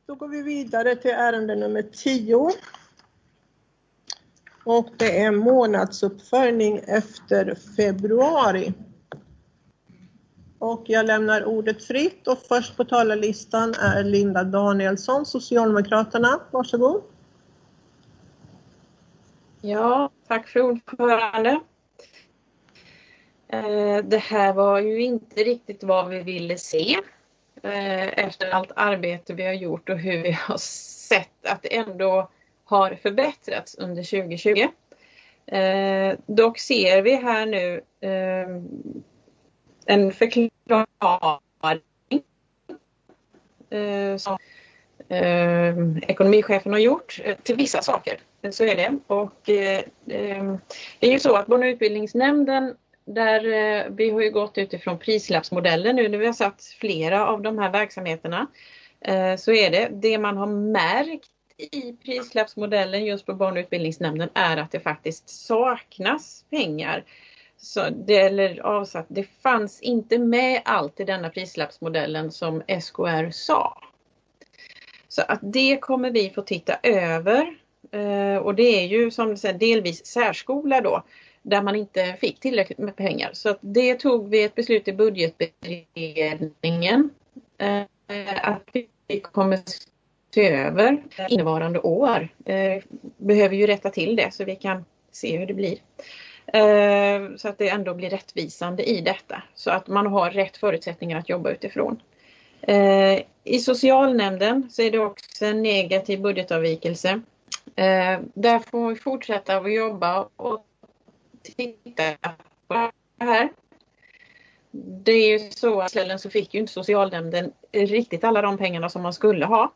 Då går vi vidare till ärende nummer 10. Och det är månadsuppföljning efter februari. Och jag lämnar ordet fritt och först på talarlistan är Linda Danielsson, Socialdemokraterna. Varsågod. Ja, tack för ordförande. Det här var ju inte riktigt vad vi ville se efter allt arbete vi har gjort och hur vi har sett att det ändå har förbättrats under 2020. Dock ser vi här nu en förklaring som ekonomichefen har gjort till vissa saker. Så är det. Och det är ju så att Barn- och utbildningsnämnden, där vi har ju gått utifrån prislappsmodellen nu när vi har satt flera av de här verksamheterna, så är det man har märkt i prislappsmodellen just på Barn- och utbildningsnämnden är att det faktiskt saknas pengar. Så det fanns inte med allt i denna prislappsmodellen som SKR sa. Så att det kommer vi få titta över. Och det är ju som du säger delvis särskola då, där man inte fick tillräckligt med pengar. Så att det tog vi ett beslut i budgetberedningen att vi kommer se över innevarande år. Behöver ju rätta till det så vi kan se hur det blir. Så att det ändå blir rättvisande i detta. Så att man har rätt förutsättningar att jobba utifrån. I socialnämnden så är det också en negativ budgetavvikelse. Där får vi fortsätta att jobba och titta på det här. Det är ju så att så fick ju inte socialnämnden riktigt alla de pengarna som man skulle ha.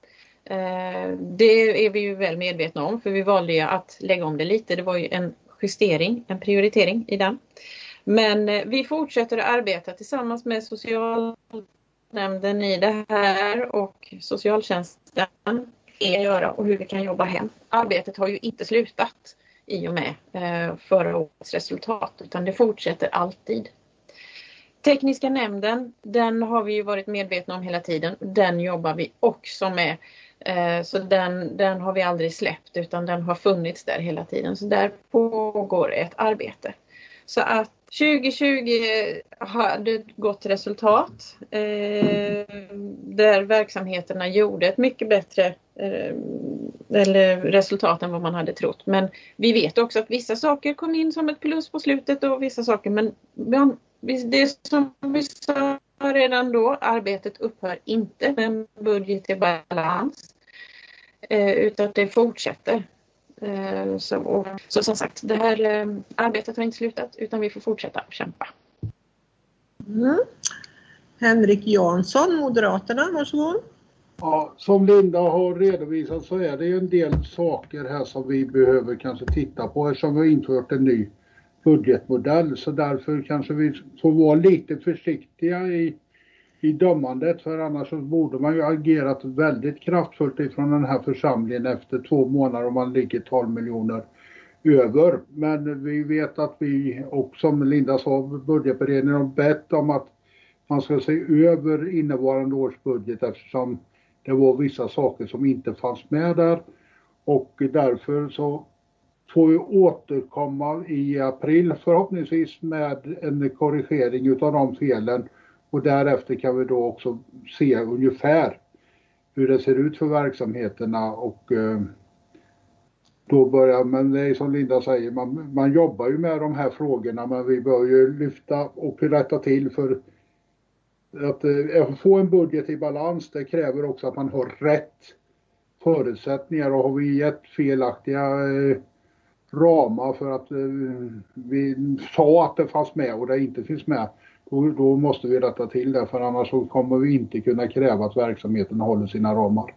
Det är vi ju väl medvetna om, för vi valde ju att lägga om det lite. Det var ju en justering, en prioritering i den. Men vi fortsätter att arbeta tillsammans med socialnämnden i det här och socialtjänsten göra och hur vi kan jobba hem. Arbetet har ju inte slutat i och med förra årets resultat, utan det fortsätter alltid. Tekniska nämnden, den har vi ju varit medvetna om hela tiden. Den jobbar vi också med. Så den har vi aldrig släppt, utan den har funnits där hela tiden. Så där pågår ett arbete. Så att 2020 hade ett gott resultat. Där verksamheterna gjorde ett mycket bättre resultat än vad man hade trott. Men vi vet också att vissa saker kom in som ett plus på slutet och vissa saker. Men det som vi sa redan då, arbetet upphör inte med en budget till balans. Utan det fortsätter. Så som sagt, det här arbetet har inte slutat utan vi får fortsätta att kämpa. Henrik Jansson, Moderaterna, varsågod. Ja, som Linda har redovisat så är det ju en del saker här som vi behöver kanske titta på eftersom vi har infört en ny budgetmodell. Så därför kanske vi får vara lite försiktiga i dömandet, för annars så borde man ju agerat väldigt kraftfullt ifrån den här församlingen efter 2 månader om man ligger 12 miljoner över. Men vi vet att vi, och som Linda sa, budgetberedningen har bett om att man ska se över innevarande års budget eftersom det var vissa saker som inte fanns med där. Och därför så får vi återkomma i april förhoppningsvis med en korrigering utav de felen. Och därefter kan vi då också se ungefär hur det ser ut för verksamheterna och då börjar, men det är som Linda säger, man jobbar ju med de här frågorna, men vi bör ju lyfta och rätta till, för att få en budget i balans, det kräver också att man har rätt förutsättningar, och har vi gett felaktiga ramar för att vi sa att det fanns med och det inte finns med, då måste vi rätta till det, för annars så kommer vi inte kunna kräva att verksamheten håller sina ramar.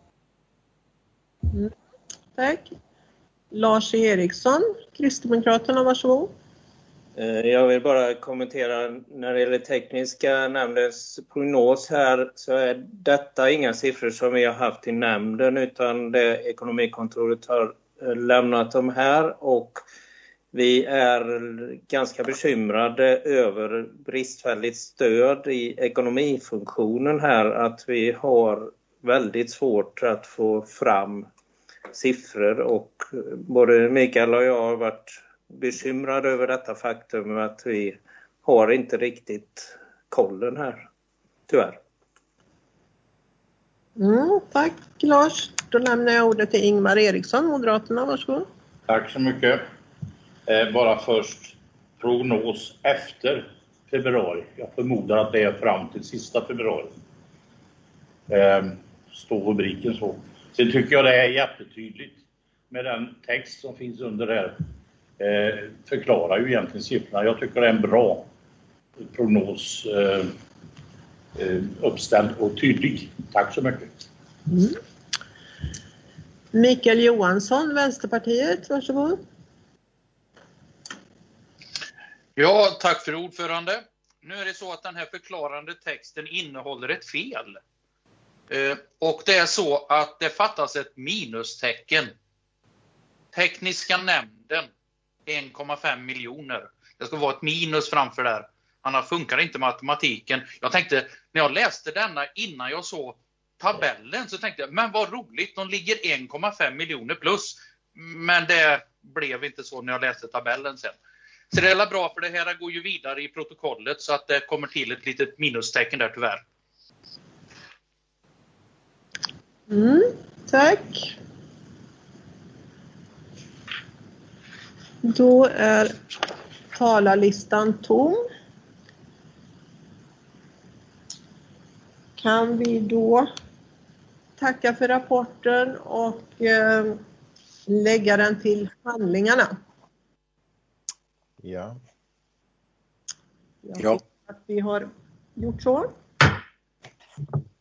Tack. Lars Eriksson, Kristdemokraterna, varsågod. Jag vill bara kommentera när det gäller tekniska nämndens prognos här, så är detta inga siffror som vi har haft i nämnden, utan det ekonomikontoret har lämnat dem här, och vi är ganska bekymrade över bristfälligt stöd i ekonomifunktionen här, att vi har väldigt svårt att få fram siffror, och både Mikael och jag har varit bekymrade över detta faktum att vi har inte riktigt kollen här, tyvärr. Tack Lars. Då lämnar jag ordet till Ingmar Eriksson, Moderaterna. Varsågod. Tack så mycket. Bara först prognos efter februari. Jag förmodar att det är fram till sista februari. Står rubriken så. Sen tycker jag det är jättetydligt med den text som finns under det här. Förklarar ju egentligen siffrorna. Jag tycker det är en bra prognos, uppställd och tydlig. Tack så mycket. Mikael Johansson, Vänsterpartiet, varsågod. Ja, tack för ordförande. Nu är det så att den här förklarande texten innehåller ett fel. Och det är så att det fattas ett minustecken. Tekniska nämnden 1,5 miljoner. Det ska vara ett minus framför där. Annars funkar inte matematiken. Jag tänkte, när jag läste denna innan jag såg tabellen, så tänkte jag, men vad roligt, de ligger 1,5 miljoner plus. Men det blev inte så när jag läste tabellen sen. Så det är bra, för det här går ju vidare i protokollet, så att det kommer till ett litet minustecken där tyvärr. Tack. Då är talarlistan tom. Kan vi då tacka för rapporten och lägga den till handlingarna? Ja. Jag tycker att vi har gjort så.